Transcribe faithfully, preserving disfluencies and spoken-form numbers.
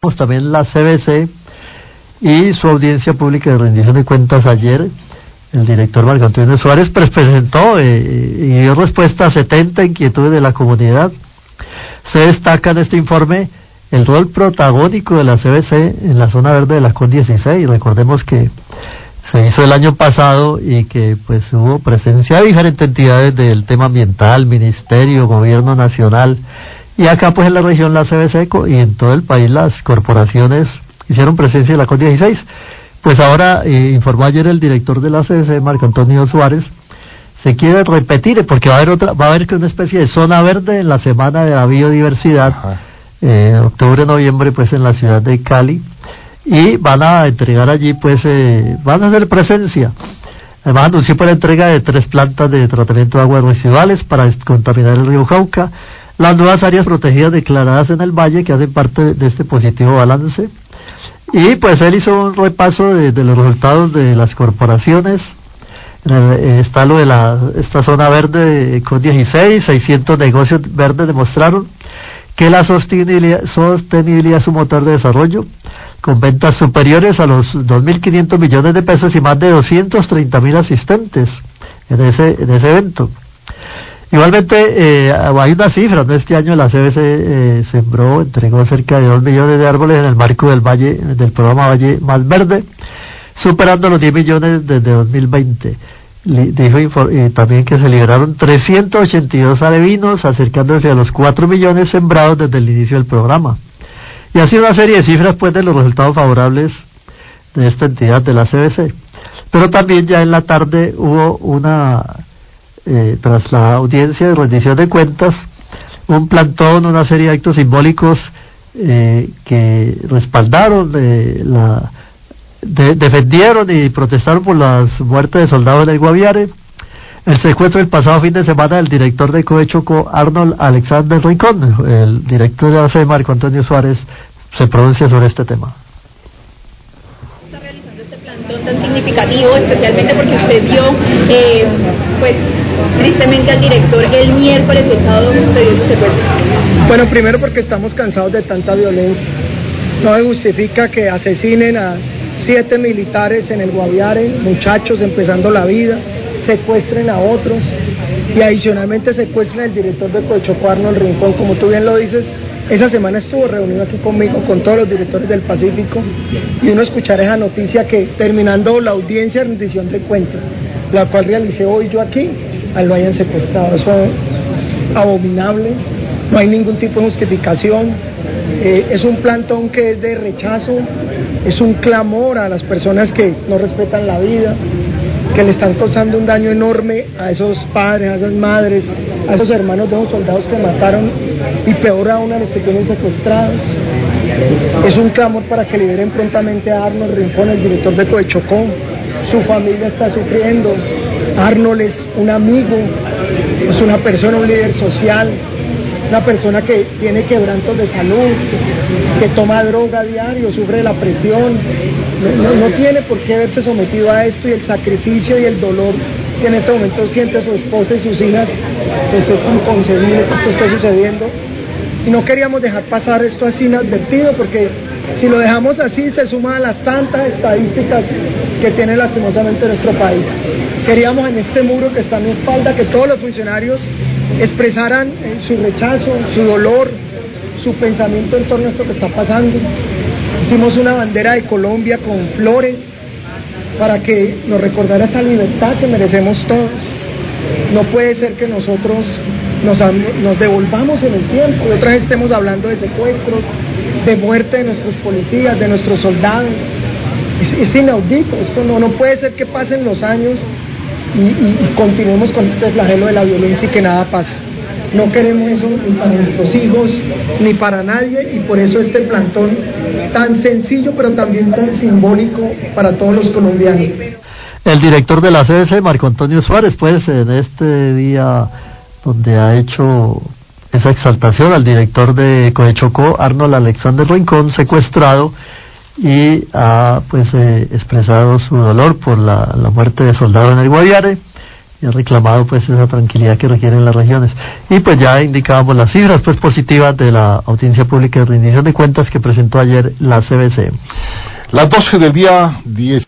también la C B C y su audiencia pública de rendición de cuentas ayer. El director Marco Antonio Suárez pues, presentó eh, y dio respuesta a setenta inquietudes de la comunidad. Se destaca en este informe el rol protagónico de la C B C en la zona verde de la CON dieciséis. Recordemos que se hizo el año pasado y que pues hubo presencia de diferentes entidades del tema ambiental, ministerio, gobierno nacional, y acá pues en la región la C B C y en todo el país las corporaciones hicieron presencia en la CON dieciséis. Pues ahora, eh, informó ayer el director de la C B C, Marco Antonio Suárez, se quiere repetir, porque va a haber otra, va a haber una especie de zona verde en la Semana de la Biodiversidad, eh, octubre, noviembre, pues en la ciudad de Cali, y van a entregar allí, pues, eh, van a hacer presencia. Además, anunció por la entrega de tres plantas de tratamiento de aguas residuales para descontaminar el río Cauca, las nuevas áreas protegidas declaradas en el valle, que hacen parte de este positivo balance. Y pues él hizo un repaso de, de los resultados de las corporaciones. Eh, está lo de la esta zona verde con dieciséis, seiscientos negocios verdes demostraron que la sostenibilidad, sostenibilidad es su motor de desarrollo, con ventas superiores a los dos mil quinientos millones de pesos y más de doscientos treinta mil asistentes en ese en ese evento. Igualmente, eh, hay una cifra, ¿no? Este año la C B C eh, sembró, entregó cerca de dos millones de árboles en el marco del Valle, del programa Valle Más Verde, superando los diez millones desde dos mil veinte. Dijo eh, también que se liberaron trescientos ochenta y dos alevinos, acercándose a los cuatro millones sembrados desde el inicio del programa. Y así una serie de cifras, pues, de los resultados favorables de esta entidad de la C B C. Pero también ya en la tarde hubo una... Eh, tras la audiencia de rendición de cuentas, un plantón, una serie de actos simbólicos eh, que respaldaron, eh, la, de, defendieron y protestaron por las muertes de soldados en el Guaviare, el secuestro del pasado fin de semana del director de Covechoco, Arnold Alexander Rincón. El director de la C B C, Marco Antonio Suárez, se pronuncia sobre este tema. Está realizando este plantón tan significativo, especialmente porque usted vio, eh, pues, tristemente al director el miércoles pasado sucedió su secuestro. Bueno, primero porque estamos cansados de tanta violencia. No se justifica que asesinen a siete militares en el Guaviare, muchachos empezando la vida, secuestren a otros y adicionalmente secuestren al director de Covechoco, Arnold Rincón. Como tú bien lo dices, esa semana estuvo reunido aquí conmigo, con todos los directores del Pacífico, y uno escuchar esa noticia que terminando la audiencia de rendición de cuentas, la cual realicé hoy yo aquí, lo hayan secuestrado. Eso es abominable, no hay ningún tipo de justificación, eh, es un plantón que es de rechazo, es un clamor a las personas que no respetan la vida, que le están causando un daño enorme a esos padres, a esas madres, a esos hermanos de esos soldados que mataron, y peor aún a los que tienen secuestrados. Es un clamor para que liberen prontamente a Arnold Rincón, el director de Covechoco. Su familia está sufriendo. Arnold es un amigo, es una persona, un líder social, una persona que tiene quebrantos de salud, que toma droga a diario, sufre de la presión, no, no, no tiene por qué verse sometido a esto, y el sacrificio y el dolor que en este momento siente su esposa y sus hijas, pues es inconcebible que esto esté sucediendo. Y no queríamos dejar pasar esto así inadvertido, porque si lo dejamos así se suma a las tantas estadísticas que tiene lastimosamente nuestro país. Queríamos en este muro que está a mi espalda que todos los funcionarios expresaran eh, su rechazo, su dolor, su pensamiento en torno a esto que está pasando. Hicimos una bandera de Colombia con flores para que nos recordara esa libertad que merecemos todos. No puede ser que nosotros nos, nos devolvamos en el tiempo y otra vez estemos hablando de secuestros, de muerte de nuestros policías, de nuestros soldados. Es, es inaudito, esto no, no puede ser que pasen los años y, y, y continuemos con este flagelo de la violencia y que nada pase. No queremos eso ni para nuestros hijos, ni para nadie, y por eso este plantón tan sencillo pero también tan simbólico para todos los colombianos. El director de la C B C, Marco Antonio Suárez, pues en este día donde ha hecho esa exaltación al director de Covechoco, Arnold Alexander Rincón, secuestrado, y ha pues eh, expresado su dolor por la, la muerte de soldados en el Guaviare, y ha reclamado pues esa tranquilidad que requieren las regiones. Y pues ya indicábamos las cifras pues positivas de la audiencia pública de rendición de cuentas que presentó ayer la C B C. Las doce del día, diez.